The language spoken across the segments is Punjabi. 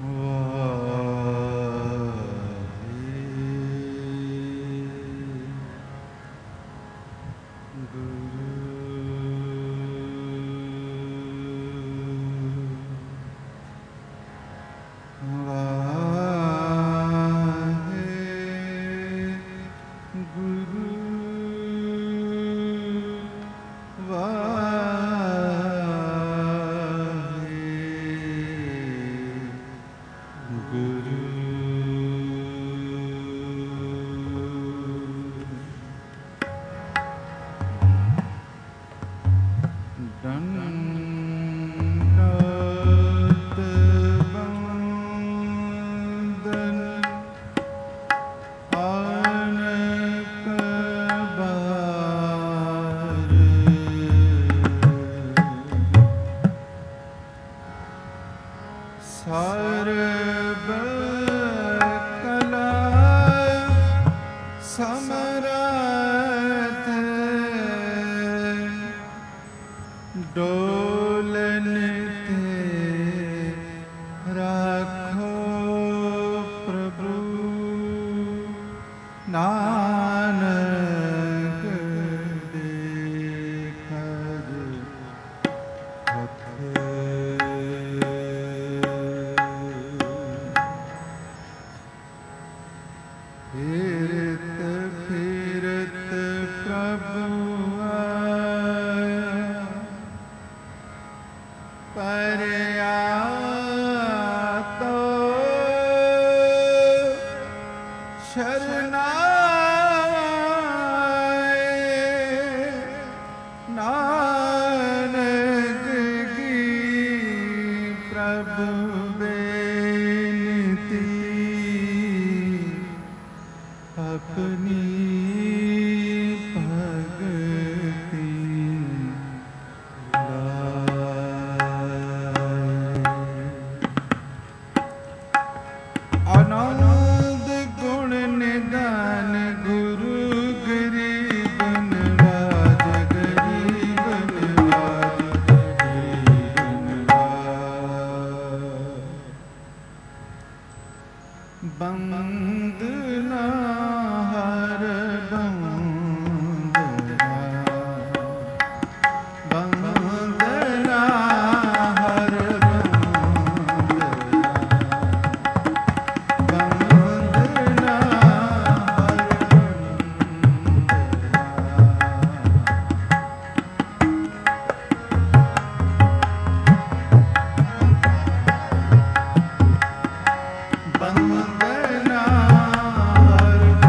ਬੰਦਨਾ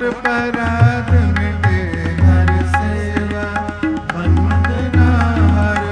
पराध मिटे हर सेवा, वंदना हर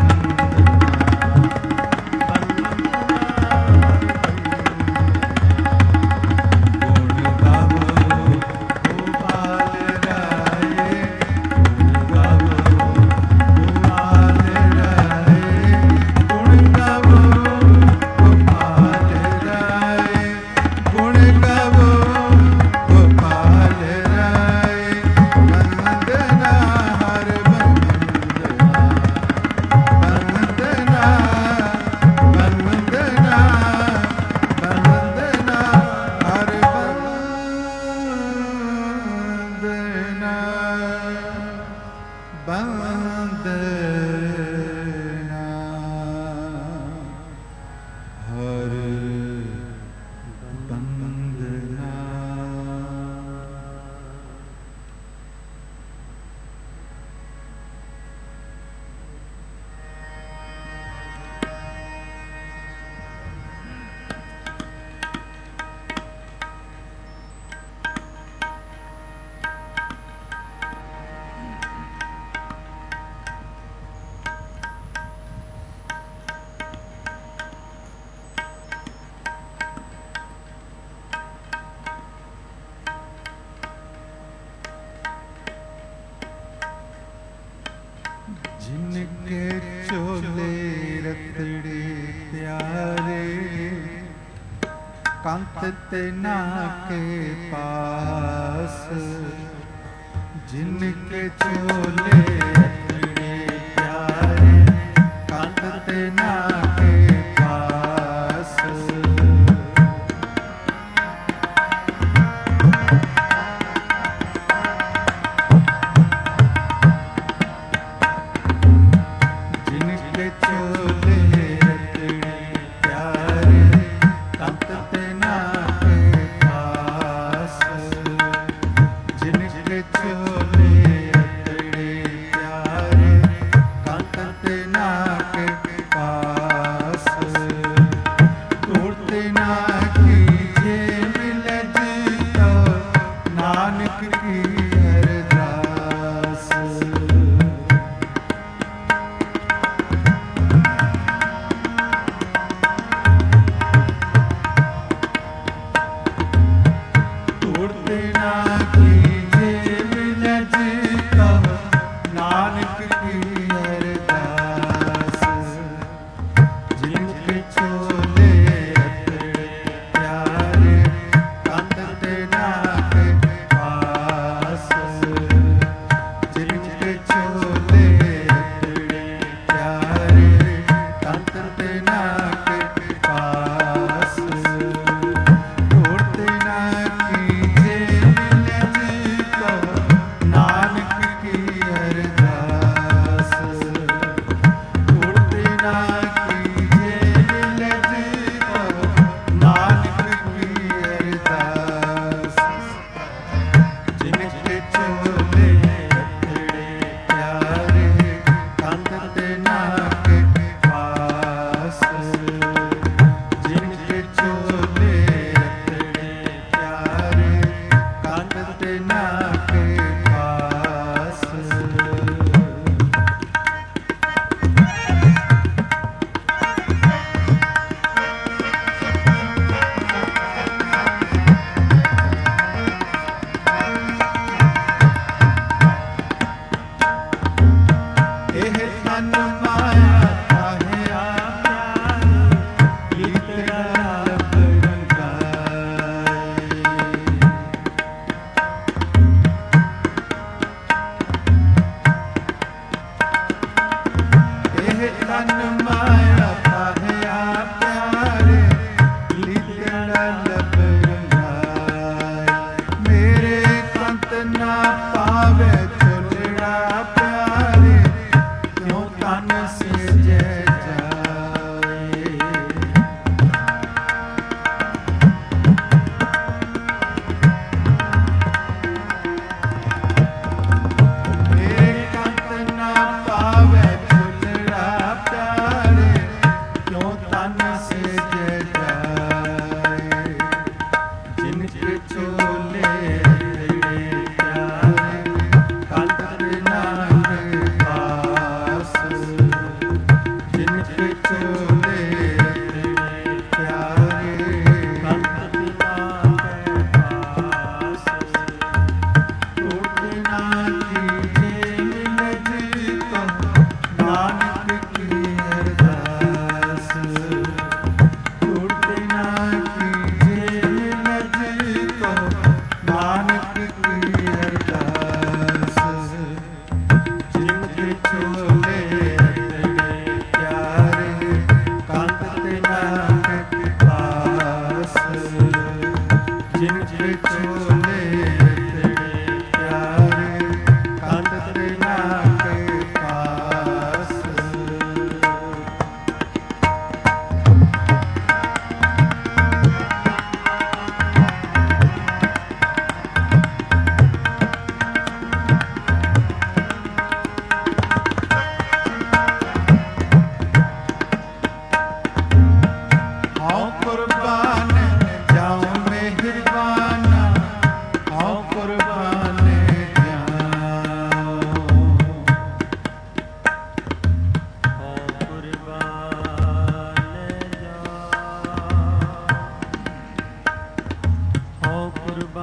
जिनके चोले रतड़े प्यारे, कंत तेना के पास, जिनके चोले रतड़े प्यारे, कंत तेना के पास,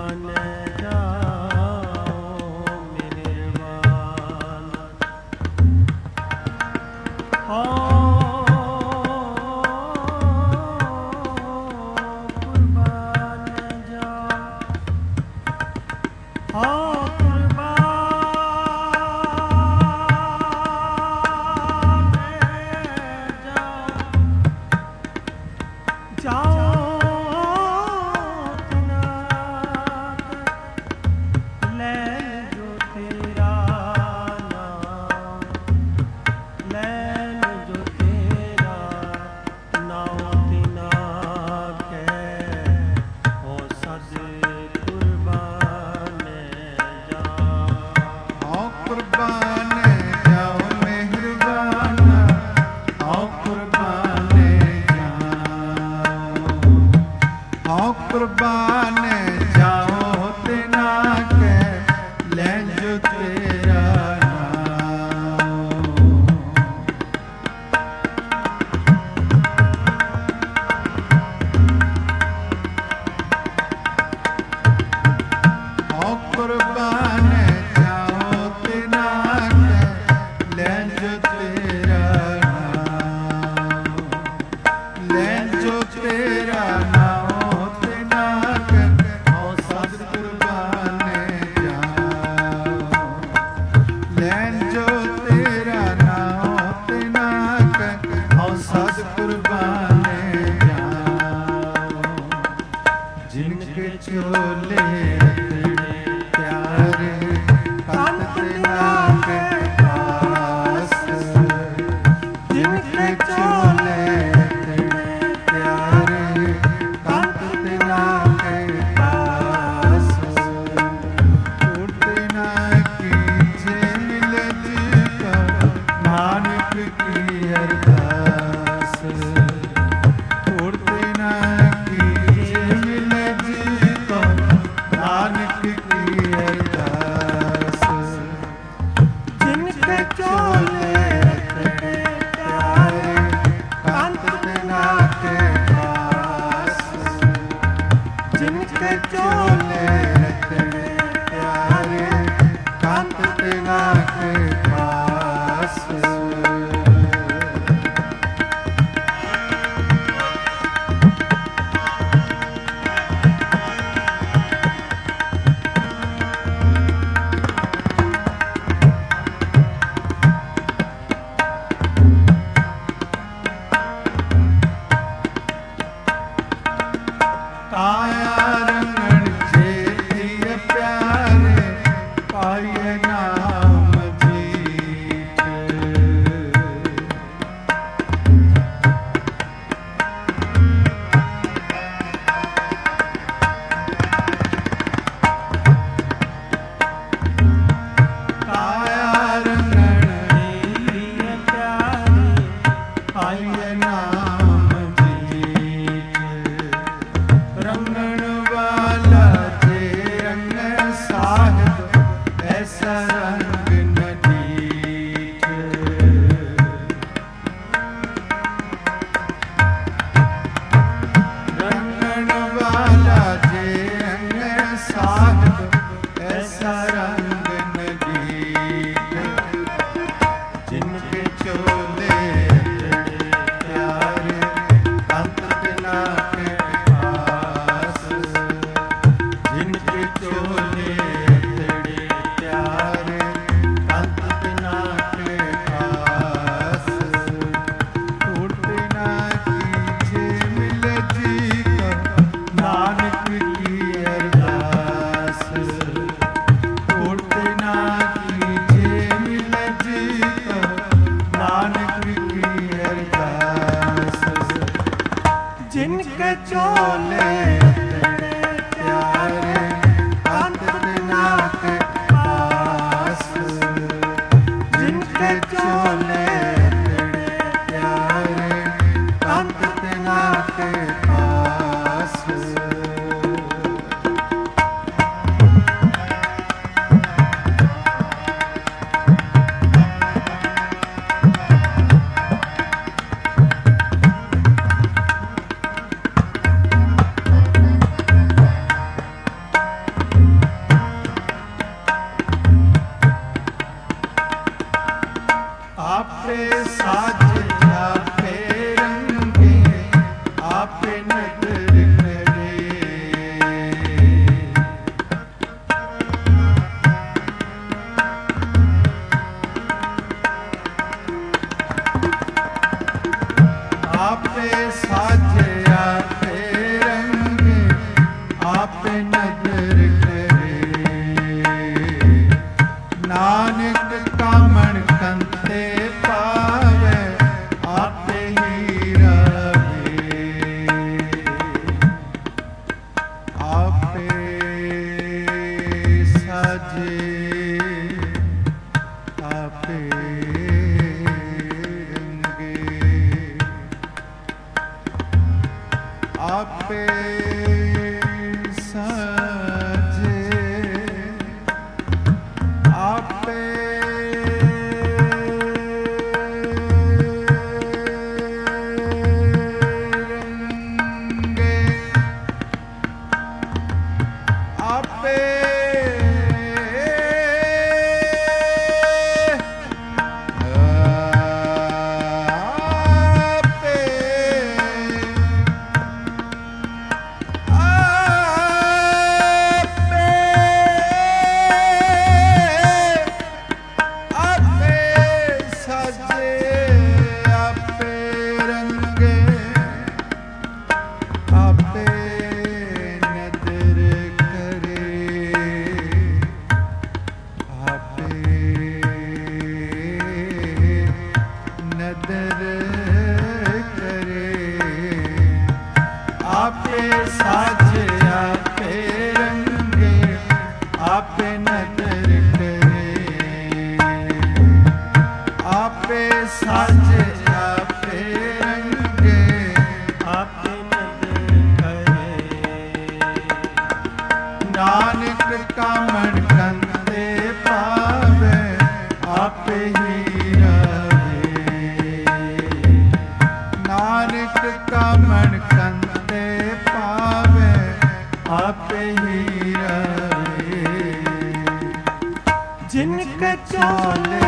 नानक की अरदास ਸਾਜੇ ਆਪੇ ਰੰਗੇ ਆਪੇ ਸਾਜੇ ਆਪੇ ਰੰਗੇ ਆਪੇ ਨਾਨਕ ਕਾਮਣ ਕੰਤੇ ਪਾਵੇ ਆਪੇ ਹੀ ਰਵੇ ਨਾਨਕ ਕਾਮਣ ਕੰਤੇ ਪਾਵੇ ਆਪੇ ਹੀ ਰਵੇ ਜਿਨ ਕੈ ਚੋਲੇ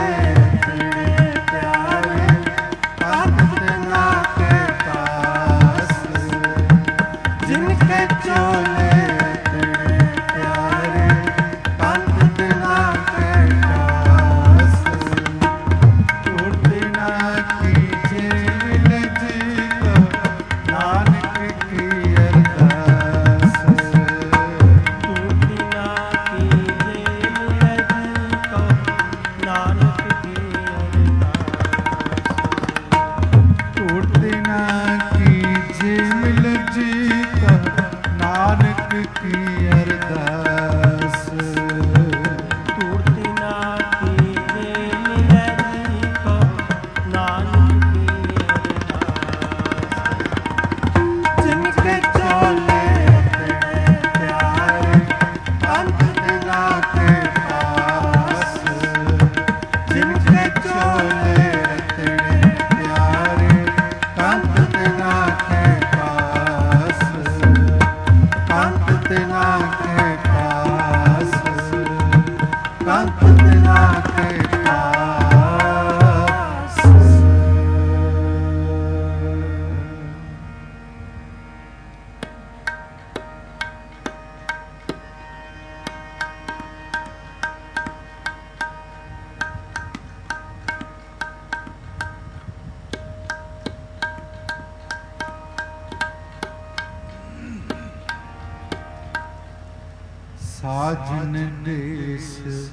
ਸਾਜਨ ਦੇਸ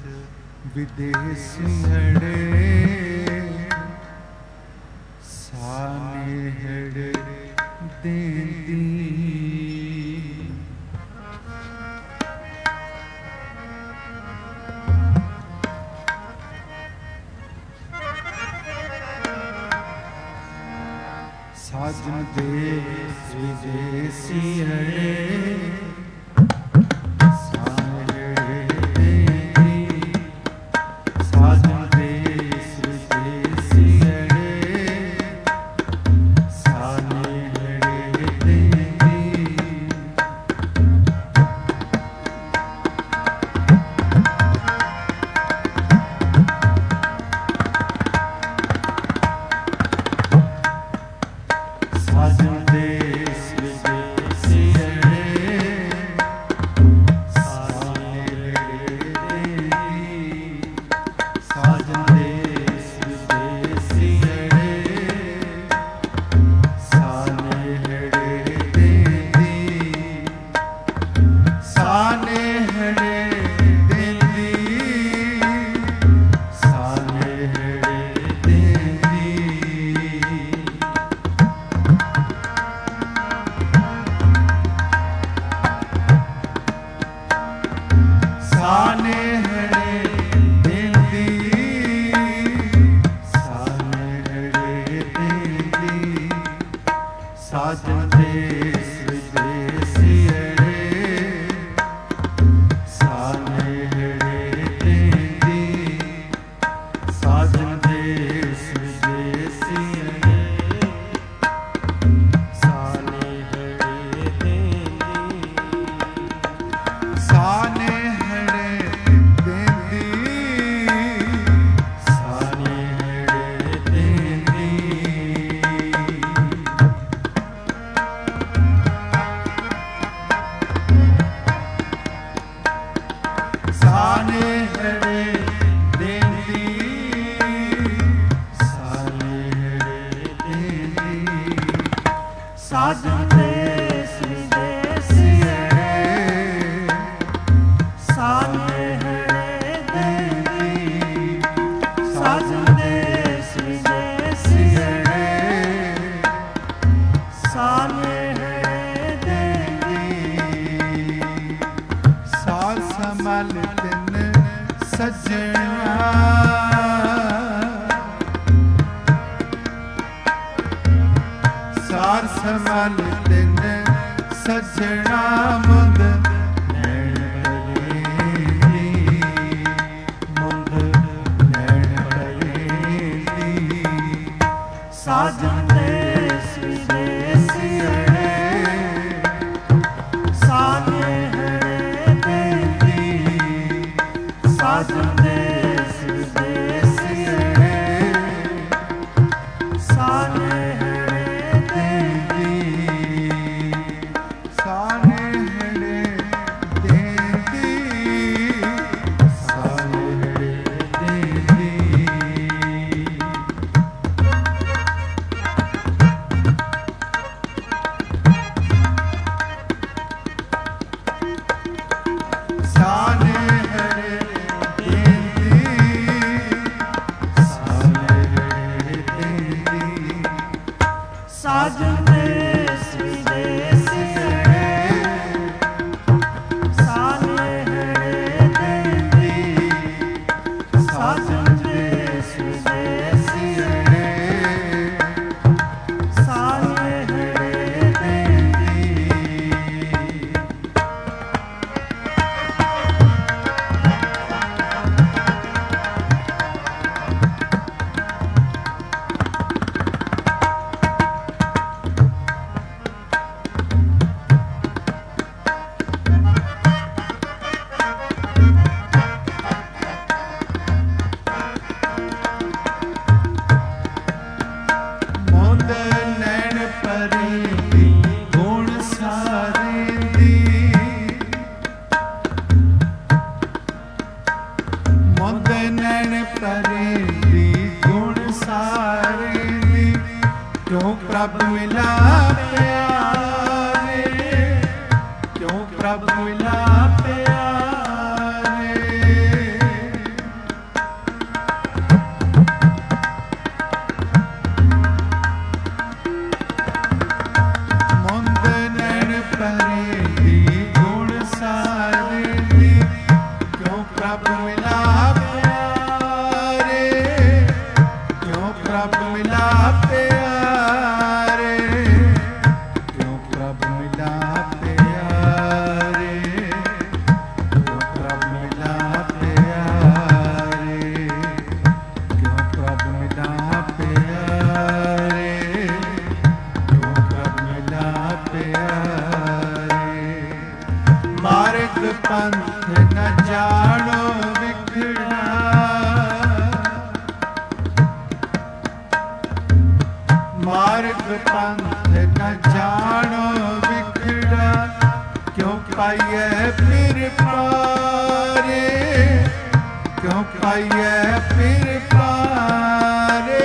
ਵਿਦੇਸੀੜੇ ਸਾਨੇਹੜੇ ਦੇਂਦੀ ਸਾਜਨ ਦੇਸ ਵਿਦੇਸੀੜੇ ਸਾਜਨ ਦੇਸ ਵਿਦੇਸੀੜੇ ਸਾਨੇ ਹੜੇ ਦੇਂਦੀ, ਸਾਨੇ ਹੜੇ ਦੇਂਦੀ, ਸਾਜਨ ਦੇਸ ਵਿਦੇਸੀਏ, ਸਾਨੇ ਹੜੇ ਦੇਂਦੀ, ਸਾਜਨ ਦੇਸ ਵਿਦੇਸੀਏ, ਸਾਨੇ ਮਲ ਤਿੰਨ ਸੱਜਣਾ, ਸਾਰ ਸਮਲ ਤਿੰਨ ਸੱਜਣਾ, ਮੁੰਦ ਨੈਣ ਭਰੇਂਦੀ, ਮੁੰਦ ਨੈਣ ਭਰੇਂਦੀ, ਸਾਜਨ ਦੇਸ ਵਿਦੇਸੀਏ, ਸਾਨੇ ਸਾਜਨ ਦੇਸ ਵਿਦੇਸੀਏ, ਸਾਨੇ ਹੜੇ ਦੇਂਦੀ, ਸਾਨੇ ਹੜੇ ਦੇਂਦੀ, ਸਾਨੇ ਹੜੇ ਦੇਂਦੀ, ਸਾਨੇ ਸਾਜਨ ਦੇਸ ਵਿਦੇਸੀਏ, ਸਾਨੇ ਹੜੇ ਦੇਂਦੀ, ਸਾਜਨ ਦੇਸ ਵਿਦੇਸੀਏ, ਸਾਨੇ ਹੜੇ ਦੇਂਦੀ, क्यों प्रभु मिला प्यारे, क्यों प्रभु मिला प्यारे, मुंद नैन परेंदी गुण सारेंदी, क्यों प्रभु मिला प्यारे, क्यों प्रभु मिला प्यारे, पंथ न जानो विखड़ा, मार्ग पंथ न जानो विखड़ा, क्यों पाइए फिर पारे, क्यों पाइए फिर पारे,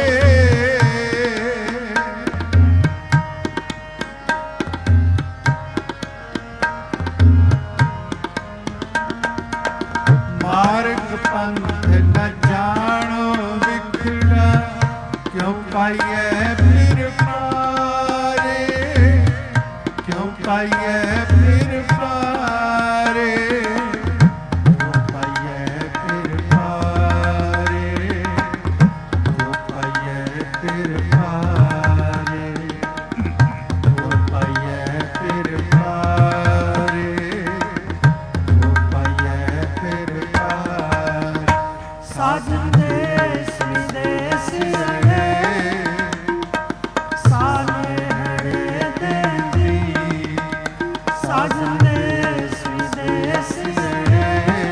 मार्ग पंथ न जानो विखड़ा, क्यों पाइए फिर पारे, क्यों पाइए फिर पारे, क्यों पाइए फिर पारे, क्यों पाइए फिर पारे, क्यों पाइए फिर पारे, क्यों पाइए फिर पारे, साजन देस विदेसीए, साने हड़े देंदी, साजन देस विदेसीए,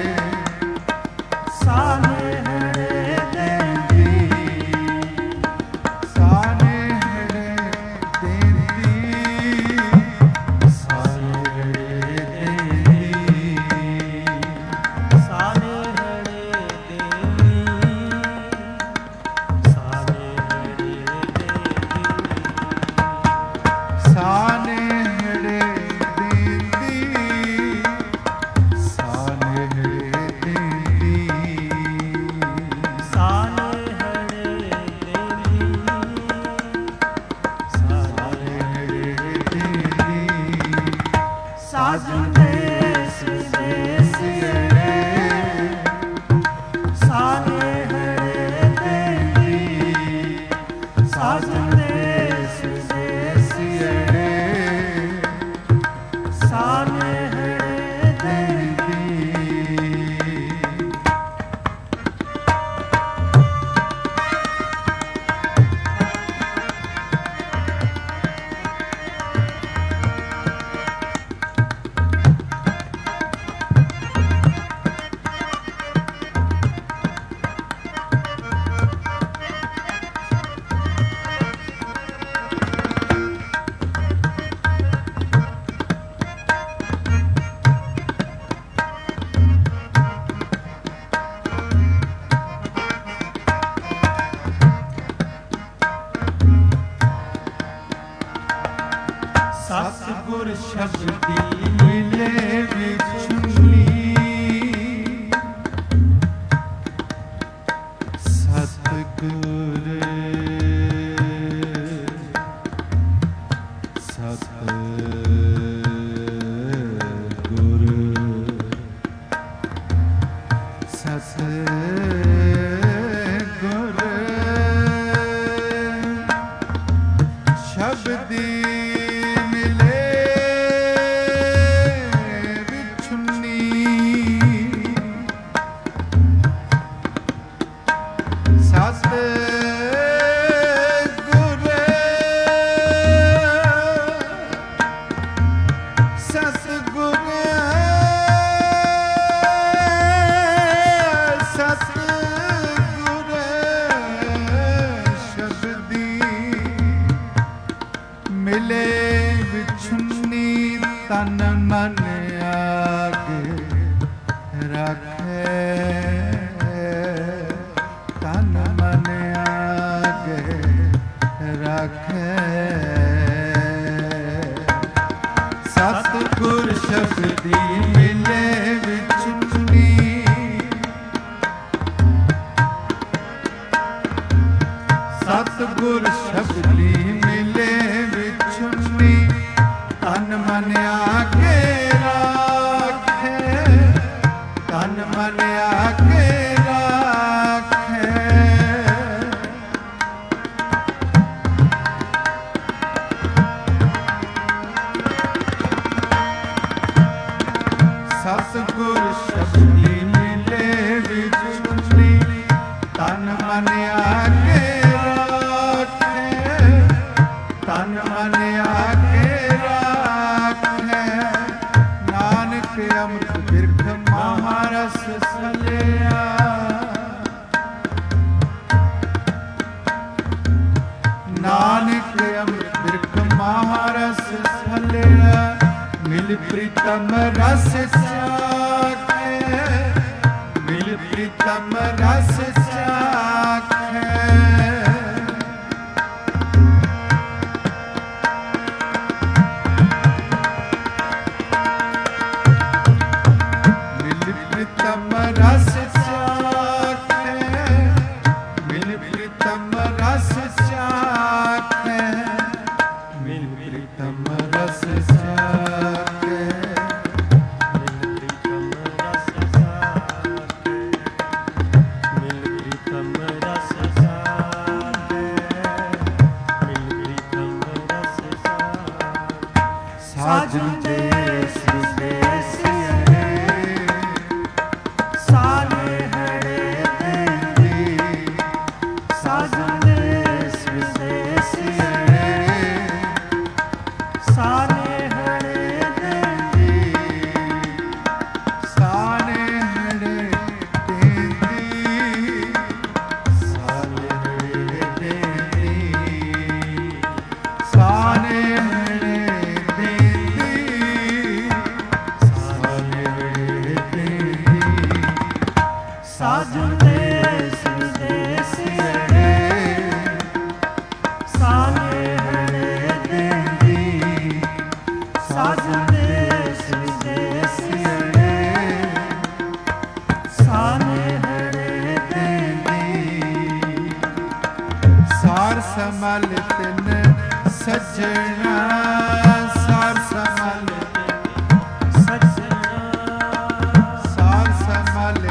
साने हड़े देंदी, साने हड़े देंदी, साने हड़े देंदी, साने ਸਤਿਗੁਰ ਸ਼ਬਦੀ ਮਿਲੇ ਵਿਛੁੰਨੀ ਸਤਿਗੁਰ ਸ਼ਬਦੀ ਮਿਲੇ ਵਿਛੁੰਨੀ ਮਿਲੇ ਵਿਛੁੰਨੀ ਤਨ ਮਨ ਆਗੇ ਰੱਖੇ ਤਨ ਮਨ ਆਗੇ ਰੱਖੇ ਸਤਿਗੁਰ ਸ਼ਬਦੀ ਮਿਲੇ ਵਿਛੁੰਨੀ ਸਤਿਗੁਰ ਸ਼ਬਦੀ ਮਿਲੇ ਤਨ ਮਨ ਆਗੇ ਰੱਖੇ ਤਨ ਮਨ ਆਗੇ ਰੱਖੇ ਸਤਿਗੁਰ ਸ਼ਬਦੀ ਮਿਲੇ ਵਿਛੁੰਨੀ ਤਨ ਮਨ ਆਗੇ ਰੱਖੇ ਤਨ ਮਨ ਆਗੇ ਅੰਮ੍ਰਿਤ ਬਿਰਖ ਮਹਾਰਸ ਸਲਿਆ ਨਾਨਕ ਅੰਮ੍ਰਿਤ ਬਿਰਖ ਮਹਾਰਸ ਸਲਿਆ ਮਿਲ ਪ੍ਰੀਤਮ ਰਸ ਚਾਖੇ ਮਿਲ ਪ੍ਰੀਤਮ ਰਸ ਚਾਖੇ ਪ੍ਰੀਤਮ ਰਸ ਚਾਖੇ ਮਿਲ ਪ੍ਰੀਤਮ ਰਸ ਚਾਖੇ ਮਿਲ ਪ੍ਰੀਤਮ ਰਸ ਚਾਖੇ ਮਿਲ ਪ੍ਰੀਤਮ ਰਸ ਚਾਖੇ ਮਿਲ ਪ੍ਰੀਤਮ ਰਸ ਚਾਖੇ ਮਿਲ ਪ੍ਰੀਤਮ ਰਸ ਚਾਖੇ ਸਾਜਨ ਦੇਸ ਵਿਦੇਸ ਸਾਜਨ ਦੇਸ ਵਿਦੇਸ ਸਾਨੇ ਹੜੇ ਦੇਂਦੀ ਸਾਜਨ ਦੇਸ ਵਿਦੇਸ ਸਾਨੇ ਹੜੇ ਦੇਂਦੀ ਸਾਰ ਸਮਲ ਤਿਨ ਸੱਜਣਾ ਸਾਰ ਸਮਲ ਸੱਜਣਾ ਸਾਰ ਸਮਲ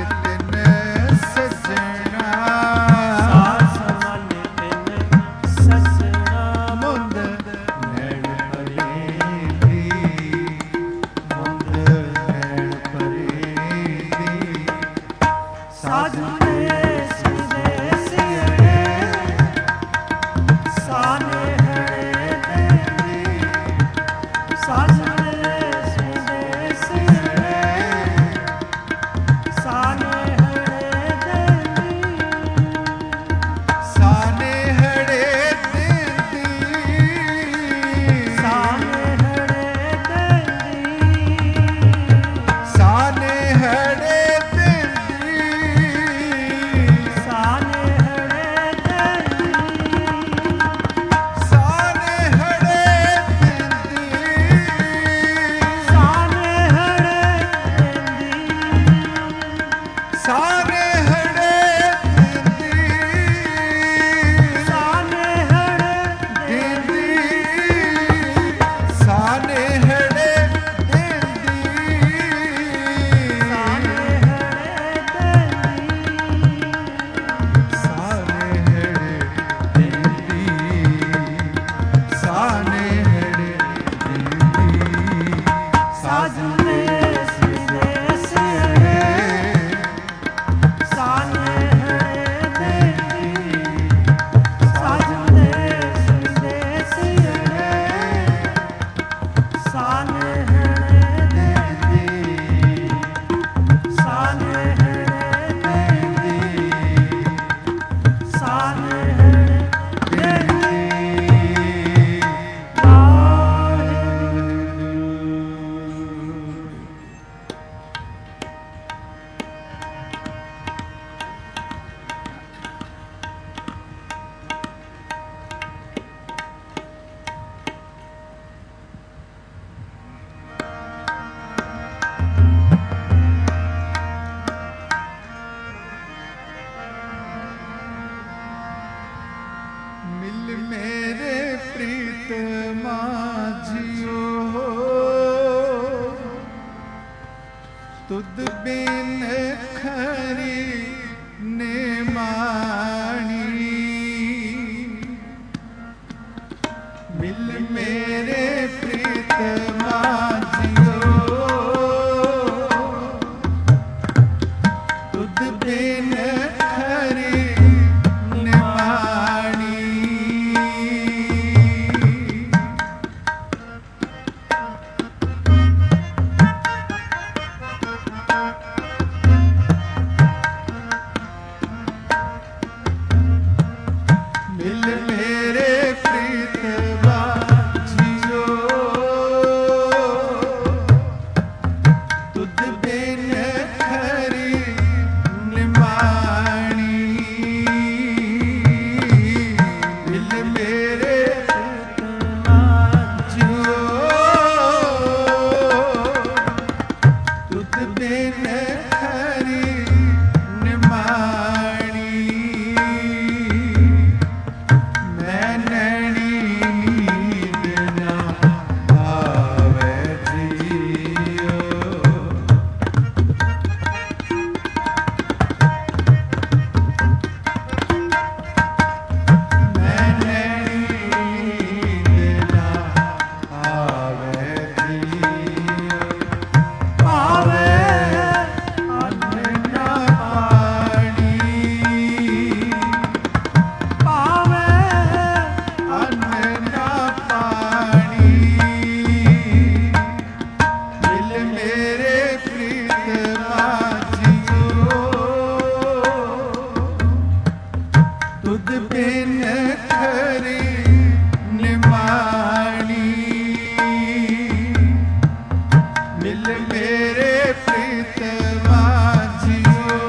साने हड़े देंदी, साने हड़े देंदी, साने हड़े देंदी, साने हड़े देंदी, साने हड़े देंदी, साने हड़े देंदी, साजन देश विदेश साने हड़े देंदी, साजन देश विदेश साने हड़े देंदी, साने हड़े देंदी, साने हड़े देंदी। मिल मेरे प्रीतमा जियो, तुद बिन खरी निमाणी, मिल मेरे प्रीतमा जियो, तुद बिन खरी निमाणी, मिल मेरे प्रीतमा जियो, तुद बिन खरी निमाणी, मिल मेरे जियो, तुद बिन खरी निमाणी, मैं नैनी नींद ना आवे जियो, मैं नैनी नींद ना आवे जियो, पावे अन्न ना पानी, पावे अन्न ना पानी, मिल मेरे प्रीतमा जियो, तुद बिन खरी निमाणी, मिल मेरे प्रीतमा जियो,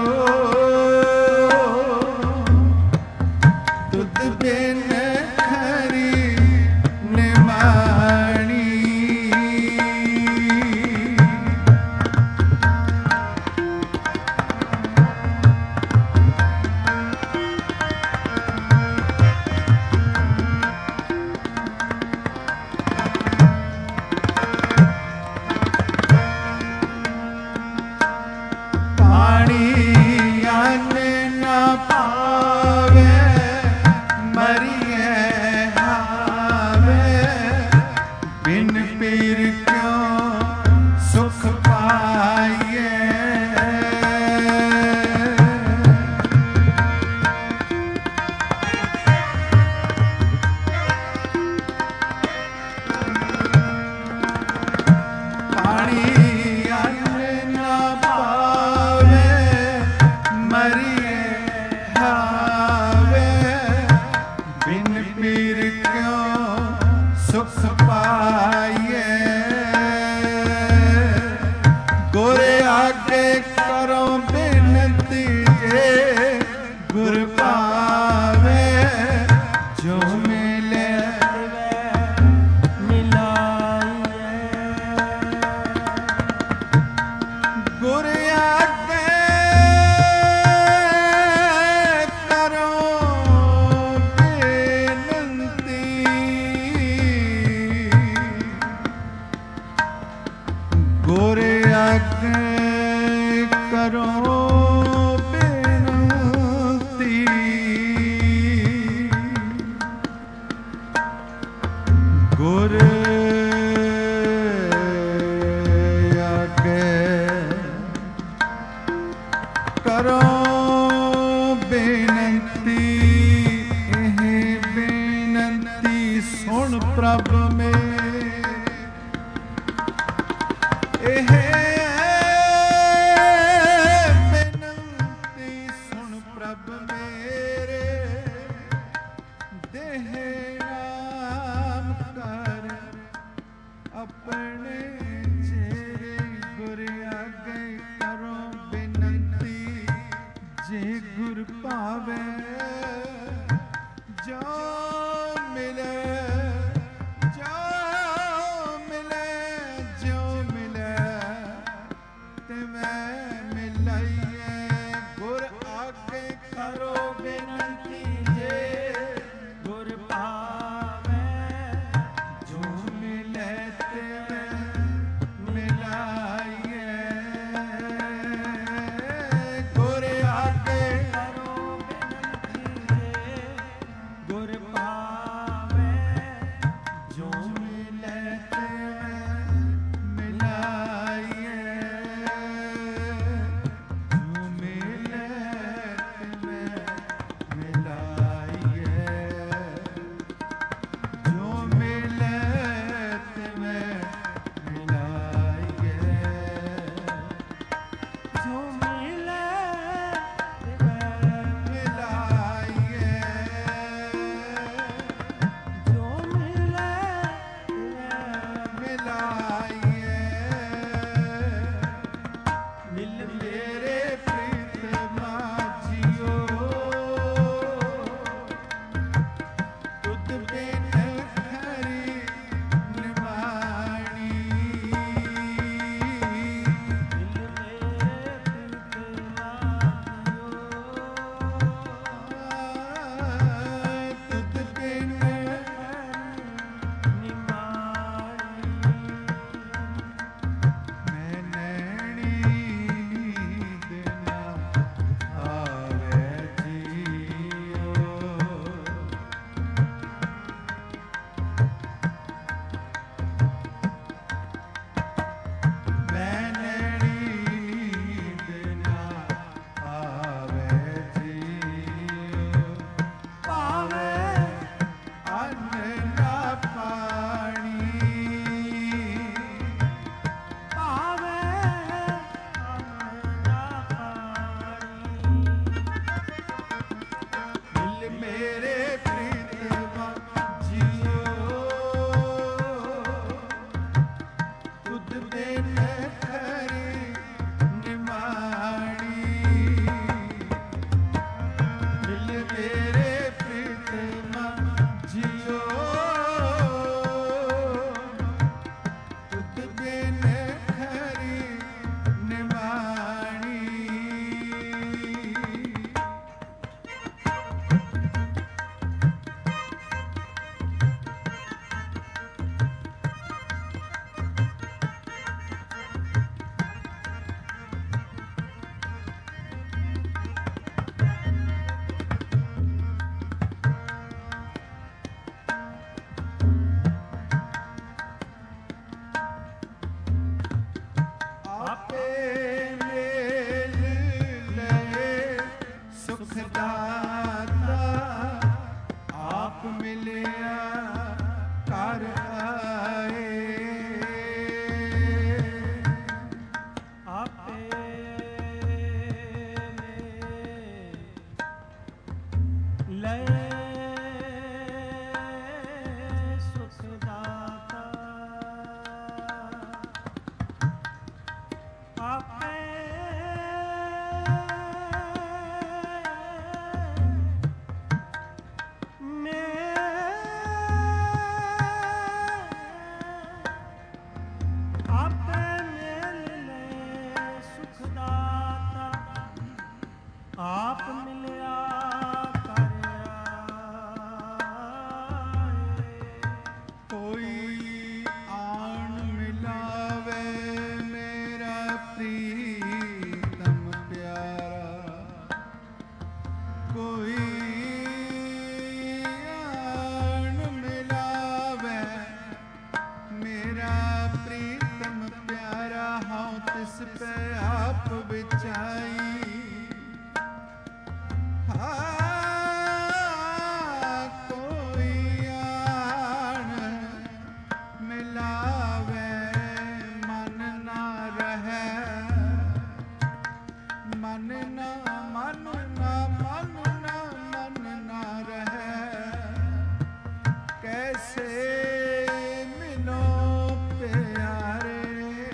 तुद बिन खरी निमाणी, पानी अन्न न पावे, मरिए हावे, बिन पीर क्यों सुख पाइए, पानी अन्न न पावे, ਕਰੋ ਬੇਨਤੀ, ਇਹ ਬੇਨਤੀ ਸੁਣ ਪ੍ਰਭ ਮੇਰੇ, ਇਹ ਬੇਨਤੀ ਸੁਣ ਪ੍ਰਭ ਮੇਰੇ, ਦੇਹ ਰਾਮ ਕਰ ਆਪਣੇ ਚੇਰੇ, ਗੁਰ ਆਗੇ ਕਰੋ ਬੇਨਤੀ, ਜੇ ਗੁਰ ਭਾਵੇ ਜੋ ਮਿਲੇ, ਜੋ ਮਿਲੇ, ਜੋ ਮਿਲੇ ਤਿਵੇਂ ਮਿਲਾਈਏ, ਗੁਰ ਆਗੇ ਕਰੋ ਬੇਨਤੀ, ਜੇ ਗੁਰ ਭਾਵੇ ਜੋ ਮਿਲੇ ਤਿਵੇਂ ਮਿਲਾਈਏ, ਗੁਰ ਆਗੇ ਕਰੋ ਬੇਨਤੀ, ਜੇ ਗੁਰ ਭਾਵੇ ਜੋ ਮਿਲੇ ਤਿਵੇਂ ਮਿਲਾਈਏ, ਜੋ ਮਿਲੇ ਤਿਵੇਂ ਮਿਲਾਈਏ, ਜੋ ਮਿਲੇ ਤਿਵੇਂ ਮਿਲਾਈਏ, ਜੋ ਮਿਲੇ ਤਿਵੇਂ ਮਿਲਾਈਏ, ਜੋ ਮਿਲੇ ਤਿਵੇਂ ਮਿਲਾਈਏ, ਮਿਲ ਮੇਰੇ ਪ੍ਰੀਤਮਾ ਜੀਓ, ਤੁਧ ਬਿਨ ਖਰੀ ਨਿਮਾਣੀ, ਮਿਲ ਮੇਰੇ ਪ੍ਰੀਤਮਾ ਜੀਓ, ਤੁਧ ਬਿਨ ਨਿਮਾਣੀ, ਮੈਂ ਨੈਣੀ ਨੀਂਦ ਨਾ ਆਵੇ ਜੀਓ, ਮੈਂ ਨੈਣੀ ਨੀਂਦ ਨਾ ਆਵੇ ਜੀਓ, ਭਾਵੇਂ ਅੰਨ ਨਾ ਪਾਣੀ, ਭਾਵੇਂ ਅੰਨ ਨਾ ਪਾਣੀ, ਮਿਲ ਮੇਰੇ ਪ੍ਰੀਤਮਾ ਜੀਓ, ਤੁਧ ਬਿਨ ਖਰੀ ਨਿਮਾਣੀ, ਮਿਲ ਮੇਰੇ ਪ੍ਰੀਤਮਾ ਜੀਓ, ਤੁਧ ਬਿਨ ਖਰੀ ਨਿਮਾਣੀ, ਆਪੇ ਮੇਲ ਲਏ ਸੁਖ ਦਾਤਾ, ਆਪ ਮਿਲਿਆ ਕਰ ਆਏ, ਆਪੇ ਲਏ ਸੁਖ ਦਾਤਾ, ਆਪੇ ਆਪ ਮਿਲਿਆ ਕਰ मन ना मन ना मन ना मन ना रहे, कैसे मिलो प्यारे,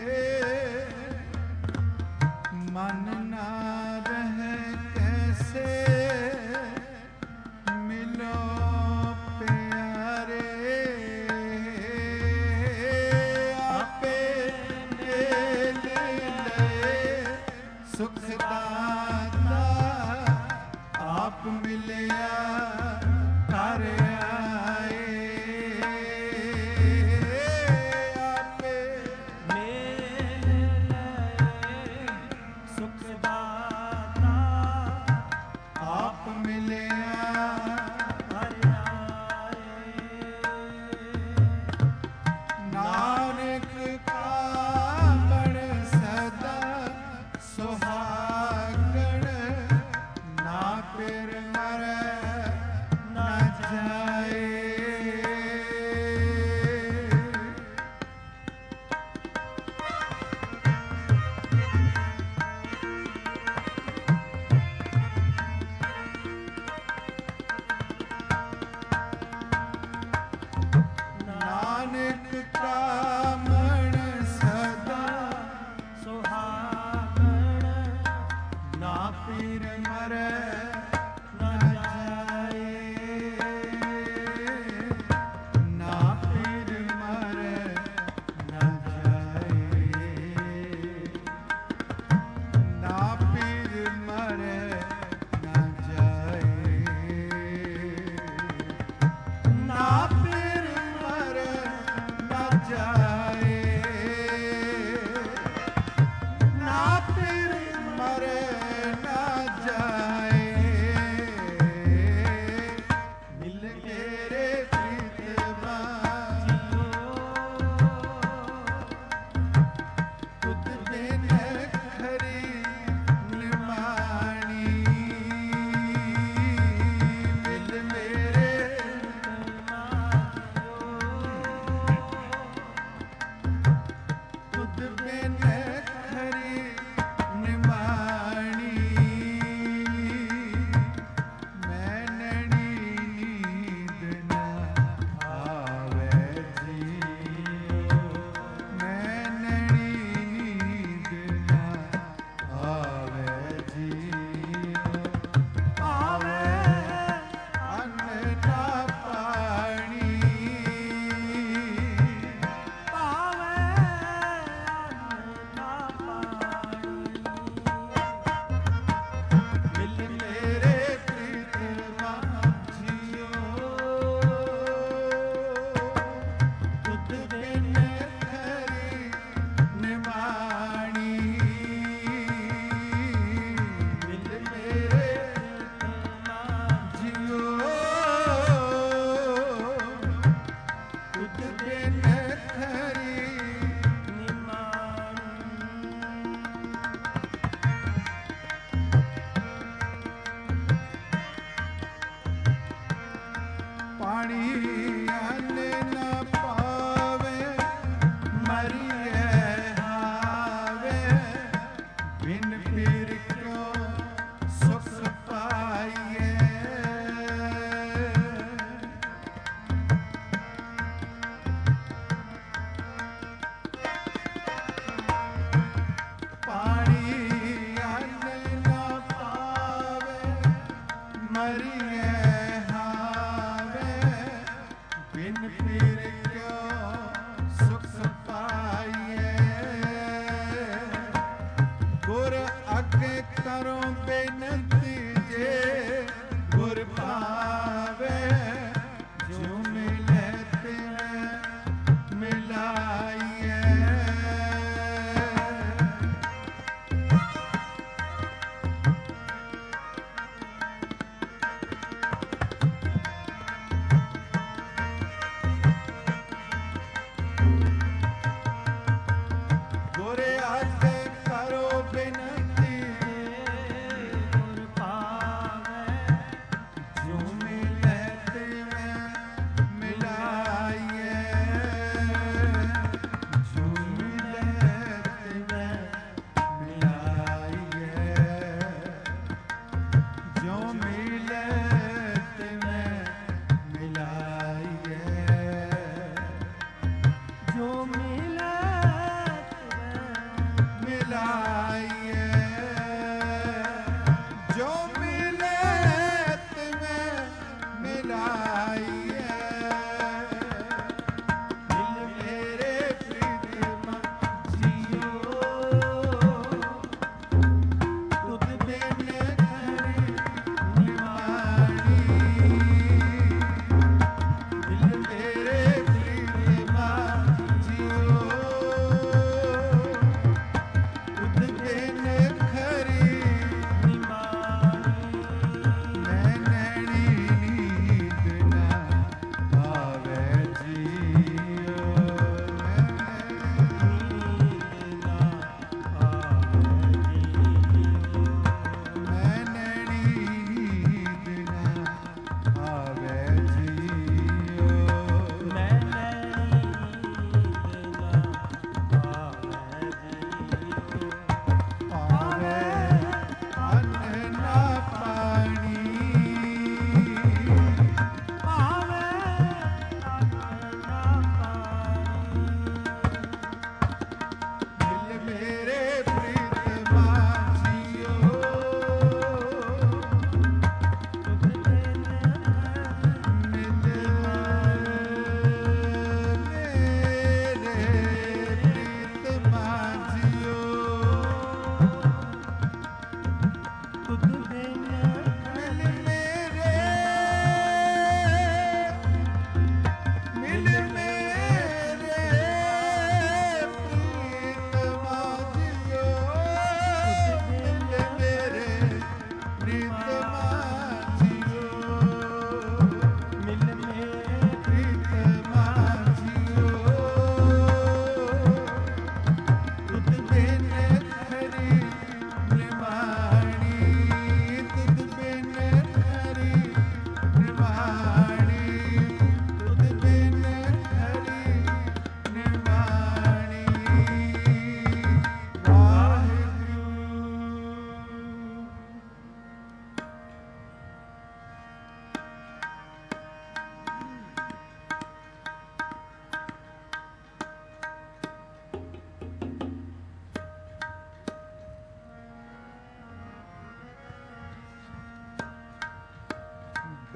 मन ना रहे कैसे मिलो प्यारे, आपे मेल ले सुख दाता, आप मिलिया कर आए, आपे मेल ले सुख दाता, आप मिलिया कर आए। नानक का बण सदा सुहागण, ना फिर मरे ना जाए। नानक का मन सदा सुहागण, ना पीर मरे न जाए। ना पीर मरे न जाए, ना पीर मरे न जाए, ना पीर मरे न जाए, ना पीर मरे न जाए। मिल मेरे प्रीतमा तुझ बिन खरी निमाणी, मिल मेरे तुझ बिन खरी निमाणी, मैं नैनी नींद न आवे जियो, मैं नैनी नींद न आवे जियो, आवे अन्न ना पानी, पावे अन्न ना पानी। मिल मेरे प्रीतमा जियो, तुझ बिन खरी निमाणी, मिल मेरे जियो, तुझ बिन खरी पानी अन्न न पावे, मरिए हावे, बिन पीर क्यों सुख पाइए। पानी अन्न न पावे, मरिए हावे, बिन पीर क्यों सुख पाइए। गुर अगे करो बेनती जे गुर पावे, जो मिले तिने मिलाइए। गोरे आगे करो बेनती गुर पावे, जो मिले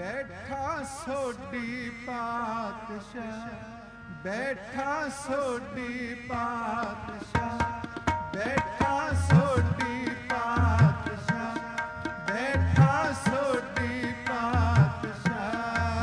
ਬੈਠਾ ਸੋਢੀ ਪਾਤਸ਼ਾਹ, ਬੈਠਾ ਸੋਢੀ ਪਾਤਸ਼ਾਹ, ਬੈਠਾ ਸੋਢੀ ਪਾਤਸ਼ਾਹ, ਬੈਠਾ ਸੋਢੀ ਪਾਤਸ਼ਾਹ।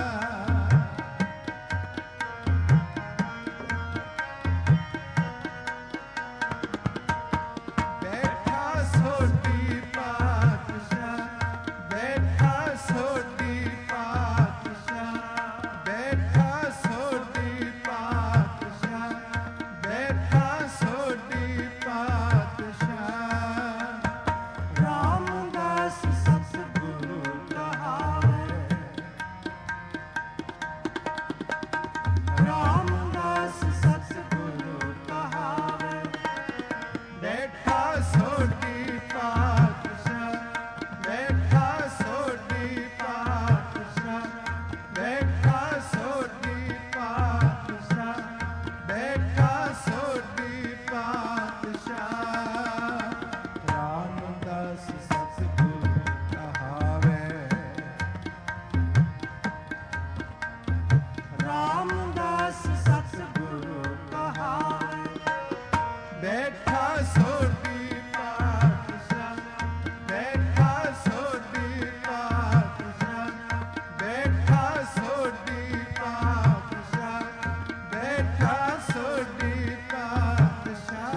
ਬੈਠਾ ਸੋਢੀ ਪਾਤਸ਼ਾਹ, ਬੈਠਾ ਸੋਢੀ ਪਾਤਸ਼ਾਹ, ਬੈਠਾ ਸੋਢੀ ਪਾਤਸ਼ਾਹ, ਬੈਠਾ ਸੋਢੀ ਪਾਤਸ਼ਾਹ। ਰਾਮਦਾਸ ਸਤਿਗੁਰੂ ਕਹਾਵੇ, ਰਾਮਦਾਸ ਸਤਿਗੁਰੂ ਕਹਾਵੇ। ਬੈਠਾ ਸੋਢੀ ਪਾਤਸ਼ਾਹ, ਬੈਠਾ ਸੋਢੀ ਪਾਤਸ਼ਾਹ, ਬੈਠਾ ਸੋਢੀ ਪਾਤਸ਼ਾਹ, ਬੈਠਾ ਸੋਢੀ ਪਾਤਸ਼ਾਹ। ਰਾਮਦਾਸ ਸਤਿਗੁਰੂ ਕਹਾਵੇ, ਰਾਮਦਾਸ ਸਤਿਗੁਰੂ ਕਹਾਵੇ। ਬੈਠਾ ਸੋਢੀ ਪਾਤਸ਼ਾਹ, ਬੈਠਾ ਸੋਢੀ ਪਾਤਸ਼ਾਹ, ਬੈਠਾ ਸੋਢੀ ਪਾਤਸ਼ਾਹ, ਬੈਠਾ ਸੋਢੀ ਪਾਤਸ਼ਾਹ।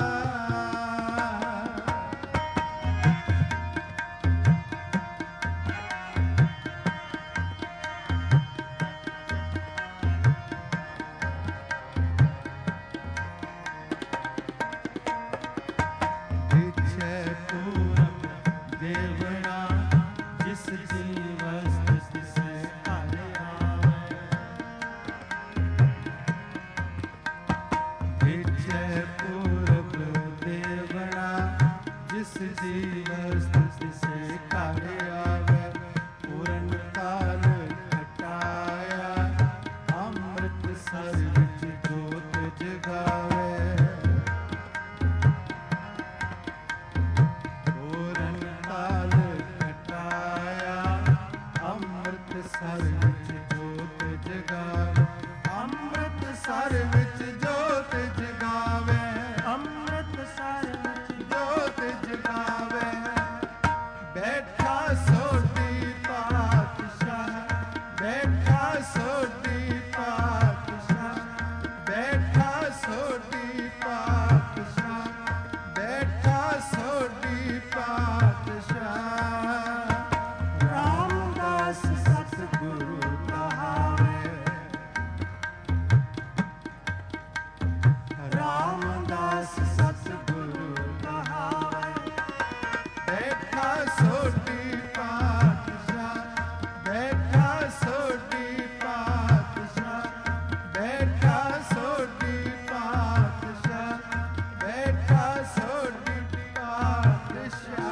ਵਿਛੈ ਪੂਰਬ ਦੇਵਣਾ, ਜਿਸ ਜੀਵ ਤਿਸੈ ਘਰ ਆਵੈ। ਵਿਛੈ ਪੂਰਬ ਦੇਵਣਾ, ਜਿਸ ਜੀਵ ਤਿਸੈ ਘਰ ਆਵੈ। ਪੂਰਨ ਕਾਲ ਘਟਾਇਆ, ਅੰਮ੍ਰਿਤ ਸਰ ਵਿੱਚ ਜੋਤ ਜਗਾਵੇ। ਪੂਰਨ ਕਾਲ ਘਟਾਇਆ, ਅੰਮ੍ਰਿਤ ਸਰ ਵਿੱਚ ਜੋਤ ਜਗਾਵੇ। ਅੰਮ੍ਰਿਤ ਸਰ ਵਿੱਚ ਜੋਤ ਜਗਾਵੇ, ਅੰਮ੍ਰਿਤਸਰ ਵਿੱਚ ਜੋਤ ਜਗਾਵੇ। ਬੈਠਾ ਸੋਢੀ ਪਾਤਸ਼ਾਹ, ਬੈਠਾ ਸੋਢੀ ਪਾਤਸ਼ਾਹ, ਬੈਠਾ ਸੋਢੀ ਪਾਤਸ਼ਾਹ, ਬੈਠਾ ਸੋਢੀ ਪਾਤਸ਼ਾਹ। ਰਾਮਦਾਸ ਸਤਿਗੁਰੂ ਕਹਾਵੇ, ਰਾਮਦਾਸ ਸਤਿਗੁਰੂ ਕਹਾਵੇ। ਬੈਠਾ ਸੋਢੀ ਪਾਤਸ਼ਾਹ, ਬੈਠਾ ਸੋਢੀ ਪਾਤਸ਼ਾਹ, ਬੈਠਾ ਸੋਢੀ ਪਾਤਸ਼ਾਹ, ਬੈਠਾ ਸੋਢੀ ਪਾਤਸ਼ਾਹ।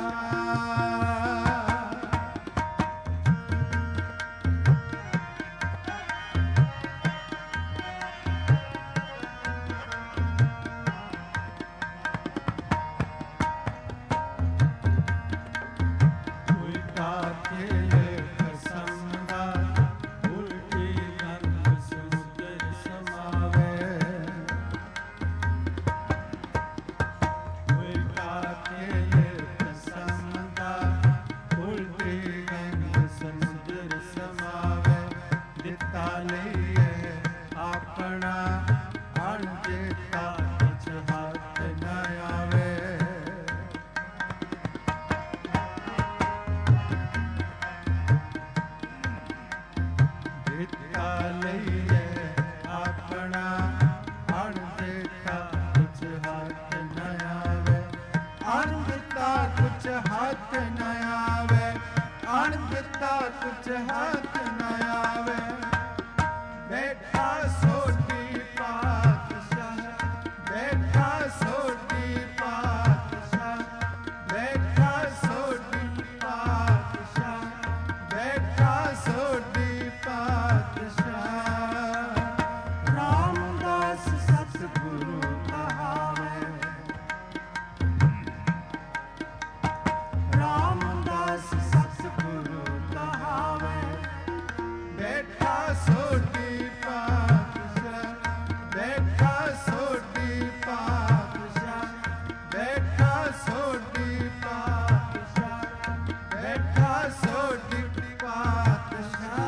ਉਲਟਾ ਖੇਲੇ ਖਸਮ ਦਾ, ਉਲਟੀ ਗੰਗ ਸਮੁੰਦਰ ਸਮਾਵੇ। ਉਲਟਾ ਖੇਲੇ ਖਸਮ ਦਾ, ਉਲਟੀ ਗੰਗ ਸਮੁੰਦਰ ਸਮਾਵੇ। ਦਿੱਤਾ ਲਈਏ ਆਪਣਾ, ਅਣਦਿੱਤਾ ਕੁਛ ਹੱਥ ਨ ਆਵੇ। ਦਿੱਤਾ ਲਈਏ ਆਪਣਾ, ਅਣਦਿੱਤਾ ਕੁਛ ਹੱਥ ਨ ਆਵੇ। ਅਣਦਿੱਤਾ ਕੁਛ ਹੱਥ ਨ ਆਵੇ, ਅਣਦਿੱਤਾ ਕੁਛ ਹੱਥ ਨ ਆਵੇ। ਬੈਠਾ ਸੋਢੀ ਪਾਤਸ਼ਾਹ, ਬੈਠਾ ਸੋਢੀ ਪਾਤਸ਼ਾਹ, ਬੈਠਾ ਸੋਢੀ ਪਾਤਸ਼ਾਹ, ਬੈਠਾ ਸੋਢੀ ਪਾਤਸ਼ਾਹ। ਰਾਮਦਾਸ ਸਤਿਗੁਰੂ ਕਹਾਵੇ, ਰਾਮਦਾਸ ਸਤਿਗੁਰੂ ਕਹਾਵੇ। ਬੈਠਾ ਸੋਢੀ ਪਾਤਸ਼ਾਹ।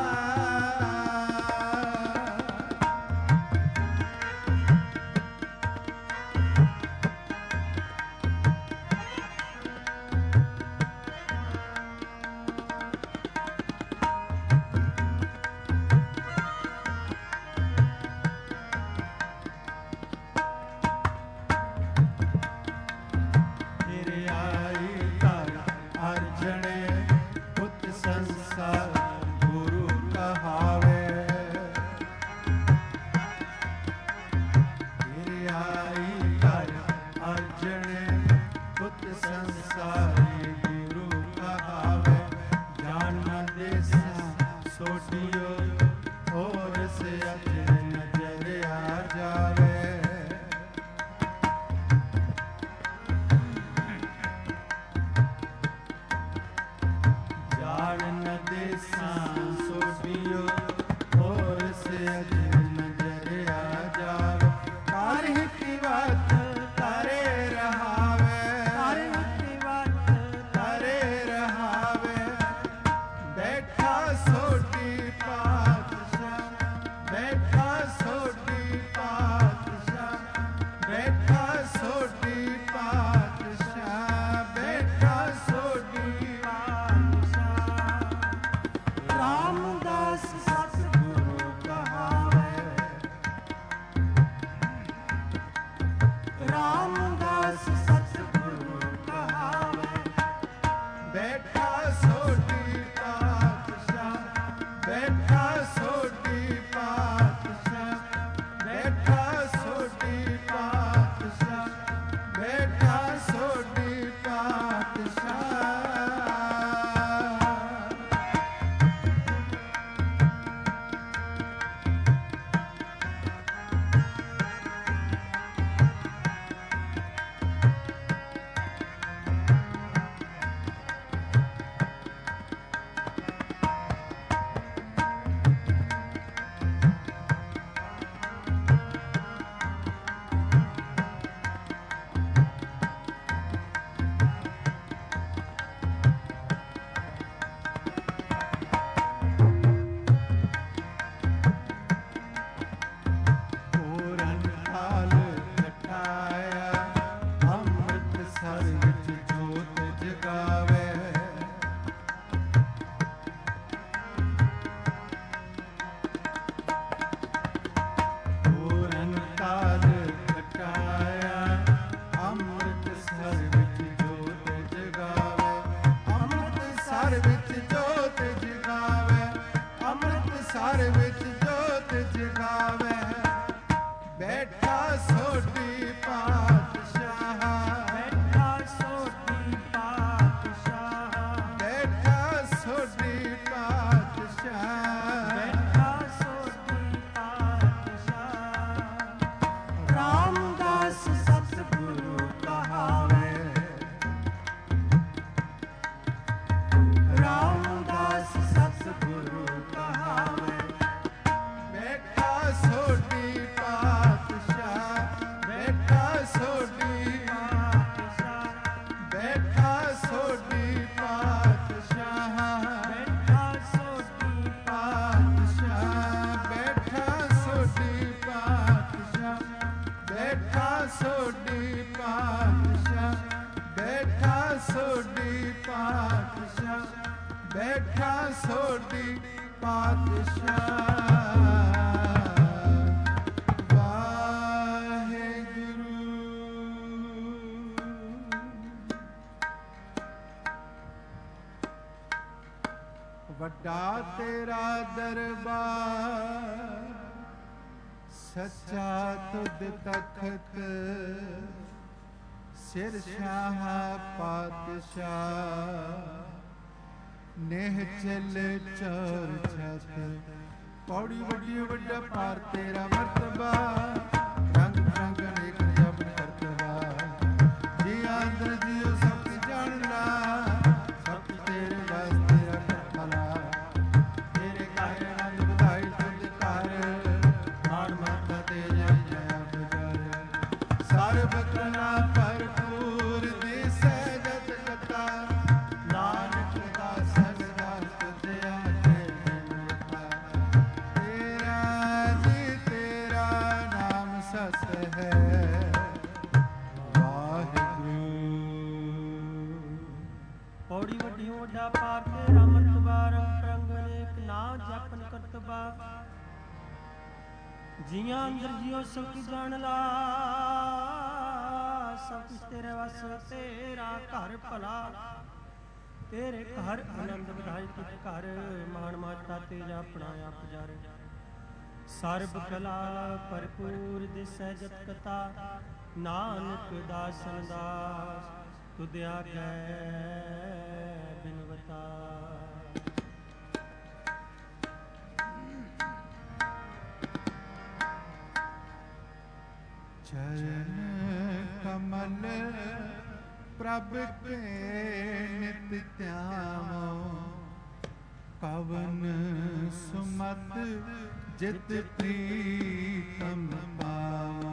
ਵੱਡਾ ਤੇਰਾ ਦਰਬਾਰ ਸੱਚਾ ਤੁਧ ਤਖਤ ਸਿਰ ਸ਼ਾਹ ਪਾਤਸ਼ਾਹ ਨੇਹ ਚੱਲ ਚੋਰ ਛਤ ਪੌੜੀ ਵੱਡੀ ਵੱਡਾ ਪਾਰ ਤੇਰਾ ਮਰਤਬਾ ਰੰਗ ਰੰਗ ਅਨੇਕ ਜਬ ਕਰਤਵਾ ਜੀ ਅੰਦਰ ਜੀਓ ਸਭ ਜਾਣ ਲਾ ਸਭ ਤੇਰੇ ਵਾਸਤੇ ਰੱਖਲਾ ਤੇਰੇ ਘਰ ਆਨੰਦ ਵਧਾਈ ਤੁਧ ਘਰ ਮਾਨ ਮਾਤਾ ਤੇ ਜੈ ਜੈ ਬਜਰ ਸਰਬ ਕਲਾ ਭਰਪੂਰ ਦਿਸੈ ਜਤ ਕਤਾ ਨਾਨਕ ਦਾਸ ਪਾਰ ਤੇਰਾ ਮਰਤਬਾ ਰੰਗ ਰੰਗ ਅਨੇਕ ਨਾ ਜਪਨ ਕਰਤਬਾ ਜੀਆਂ ਅੰਦਰ ਜਿਉ ਸਭ ਕੀ ਜਾਣ ਲਾ ਸਭ ਕੁਛ ਤੇਰੇ ਵਸ ਤੇਰਾ ਘਰ ਭਲਾ ਤੇਰੇ ਘਰ ਆਨੰਦ ਵਧਾਈ ਤੁਝ ਘਰ ਮਾਣ ਮਾਤਾ ਤੇਜ ਆਪਣਾ ਆਪ ਜਰ ਸਰਬ ਕਲਾ ਭਰਪੂਰ ਦਿਸੈ ਜਤ ਕਥਾ ਨਾਨਕ ਦਾਸਨ ਦਾਸ ਤੁਧ ਆਗੈ ਬਿਨਵਤਾ ਚਰਨ ਕਮਲ ਪ੍ਰਭ ਕੇ ਨਿਤ ਧਿਆਵੋ ਕਵਨ ਸੁਮਤ ਜਿਤ ਪ੍ਰੀਤਮ ਪਾਵੋ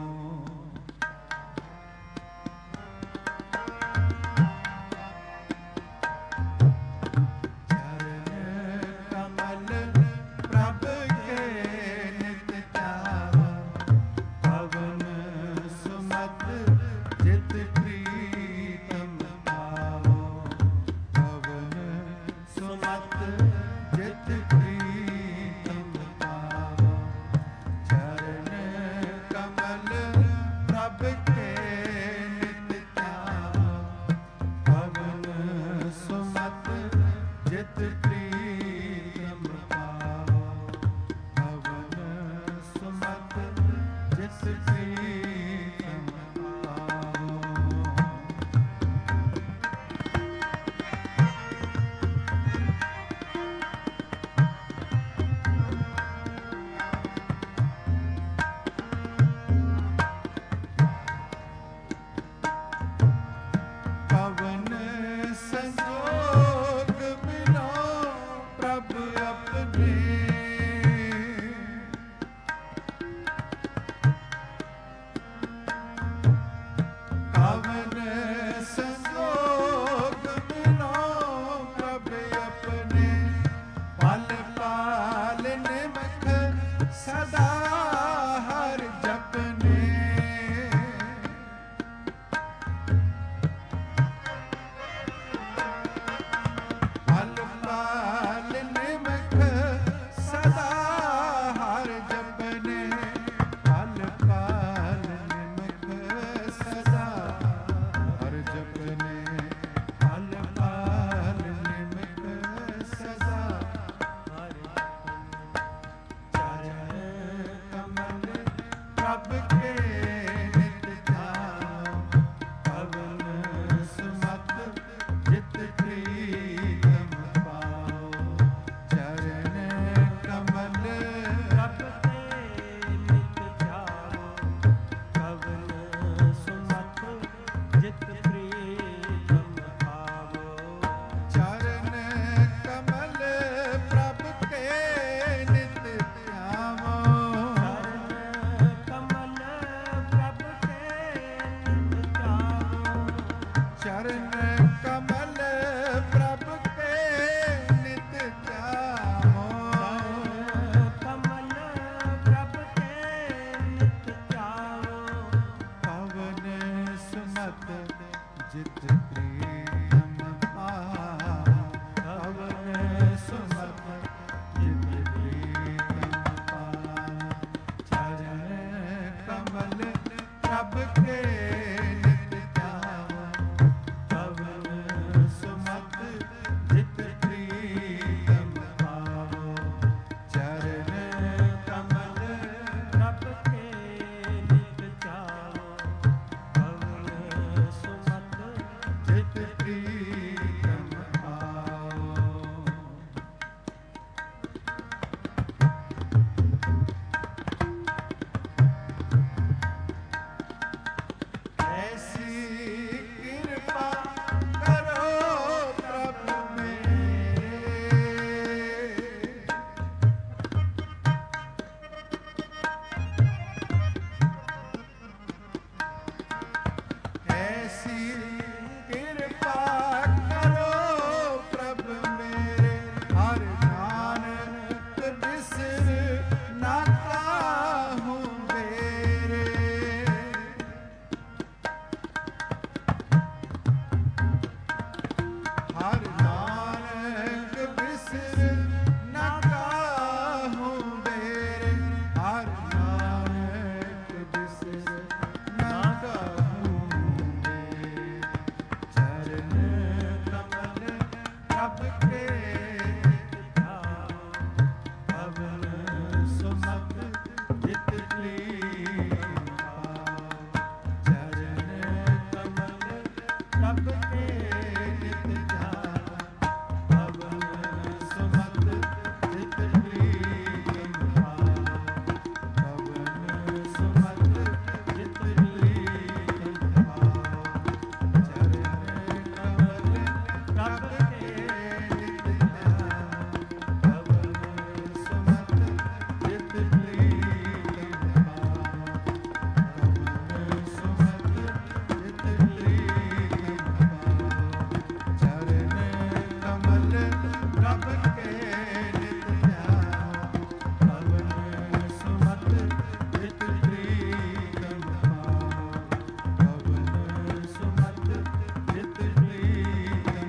ਪ੍ਰਭ ਕੇ ਨਿਤ ਧਿਆਨ ਪਵਨ ਸੁਮਤ ਜਿਤ ਪ੍ਰੀਤਮ ਭਾਉ ਪਵਨ ਸੁਮਤ ਜਿਤ ਪ੍ਰੀਤਮ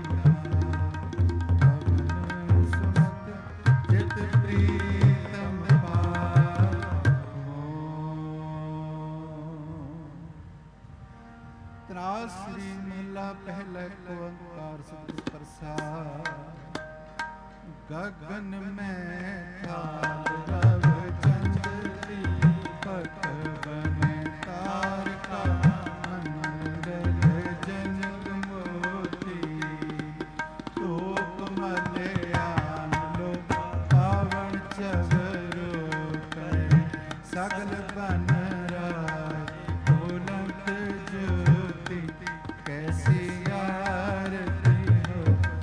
ਭਾਉ ਪਵਨ ਸੁਮਤ ਜਿਤ ਪ੍ਰੀਤਮ ਭਾਉ। ਤਰਾਸ ਸ੍ਰੀ ਮਹਲਾ ਪਹਿਲਾ ਓੰਕਾਰ ਸਤਿਗੁਰ ਪ੍ਰਸਾਦਿ। ਗਗਨ ਮੈਂ ਕਾਲ ਰਵ ਚੰਦਰੀ ਪਟ ਬਨੇ ਤਾਰਕਾ ਮੰਡਲ ਜਨਕ ਮੋਤੀ ਧੂਪ ਮਲਿਆਨ ਲੋ ਪਾਵਨ ਚਵਰੋ ਕਰੇ ਸਗਲ ਬਨ ਰਾਜ ਬੋਲੰਤ ਜੋਤੀ ਕੈਸੀ ਆਰਤੀ ਹੋ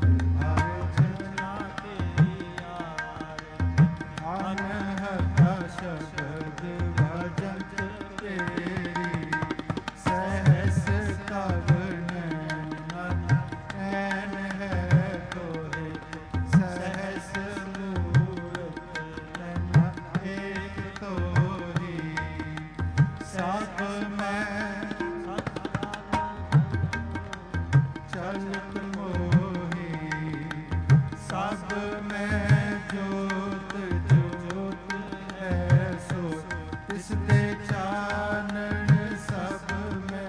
ਆਰਚਨਾ ਤੇਰੀ ਆਰਤੀ ਅਨਹਤ ਸ਼ਬਦ ਭਜੰਤ ਤੇਰੀ ਸਹਿਸ ਕਵਨ ਮਨ ਐਨ ਹੈ ਤੋਰੇ ਸਹਿਸ ਮੂਰਤ ਤਨ ਏਕ ਤੋਰੀ ਸਭ ਮੈਂ ਚਲਤ ਮੋਹੀ ਸਭ ਮੈਂ ਜੋਤ ਜੋਤ ਹੈ ਸੋ ਤਿਸ ਦੇ ਚਾਨਣ ਸਭ ਮੈਂ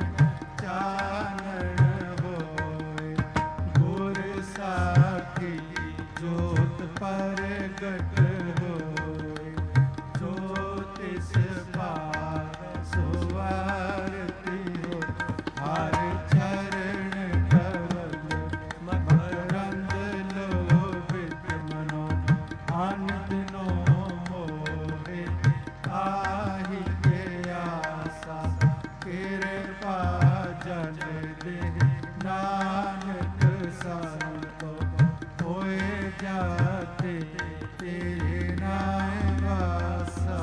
ਚਾਨਣ ਹੋਏ ਗੁਰ ਸਾਖੀ ਜੋਤ ਪ੍ਰਗਟ ਹੋਏ ਜੋ ਤਿਸ ਭਾਵ ਸੋ ਆਰਤੀ ਹੋ ਹਰ ਚਰਨ ਕਵਲ ਮਕਰੰਦ ਲੋਭਿਤ ਮਨੋ ਆਨੰਦਨੋ ਮੋਹਿ ਆਹੀ ਕੇ ਆਸਾ ਕਿਰਪਾ ਜਨ ਦੇ ਨਾਨਕ ਸੰਤੋ ਹੋਏ ਜਾਤੇ ਤੇਰੇ ਨਾਮ ਵਾਸਾ।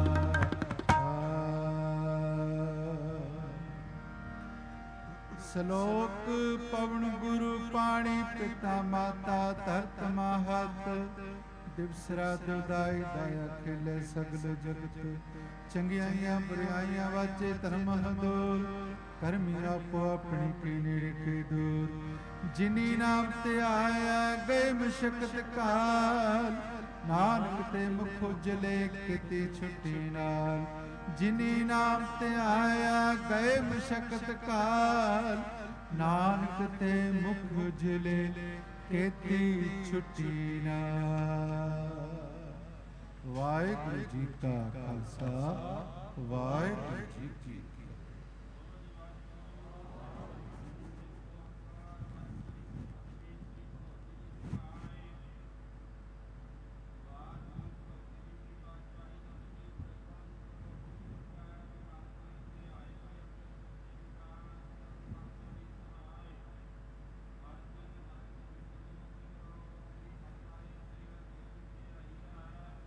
ਸ਼ਲੋਕ ਪਵਨ ਗੁਰੂ ਪਾਣੀ ਪਿਤਾ ਮਾਤਾ ਧਰਤ ਮਾਹਤ ਦਿਵਸ ਰਾਤ ਉਦਾਈ ਦਇਆ ਖਿਲੇ ਸਗਲ ਜਗਤ ਚੰਗਿਆਈਆਂ ਬੁਰਾਈਆਂ ਵਾਜੇ ਧਰਮ ਹਦੂਰ ਕਰਮੀ ਆਪੋ ਆਪਣੀ ਕੀ ਨੇੜੇ ਕੀ ਦੂਰ ਜਿਨੀ ਨਾਮ ਤੇ ਆਇਆ ਗਏ ਮਸ਼ਕਤ ਕਾਲ ਨਾਨਕ ਤੇ ਮੁਖ ਉਜਲੇ ਕਿਤੇ ਛੁੱਟੀ ਨਾਲ ਜਿਨੀ ਨਾਮ ਤੇ ਆਇਆ ਗਏ ਮਸ਼ਕਤ ਕਾਲ ਨਾਨਕ ਤੇ ਮੁਖ ਉਜਲੇ ਕੇਤੀ ਛੁੱਟੀ ਨਾਲ। ਵਾਹਿਗੁਰੂ ਜੀ ਕਾ ਖਾਲਸਾ ਵਾਹਿਗੁਰੂ ਜੀ ਕੀ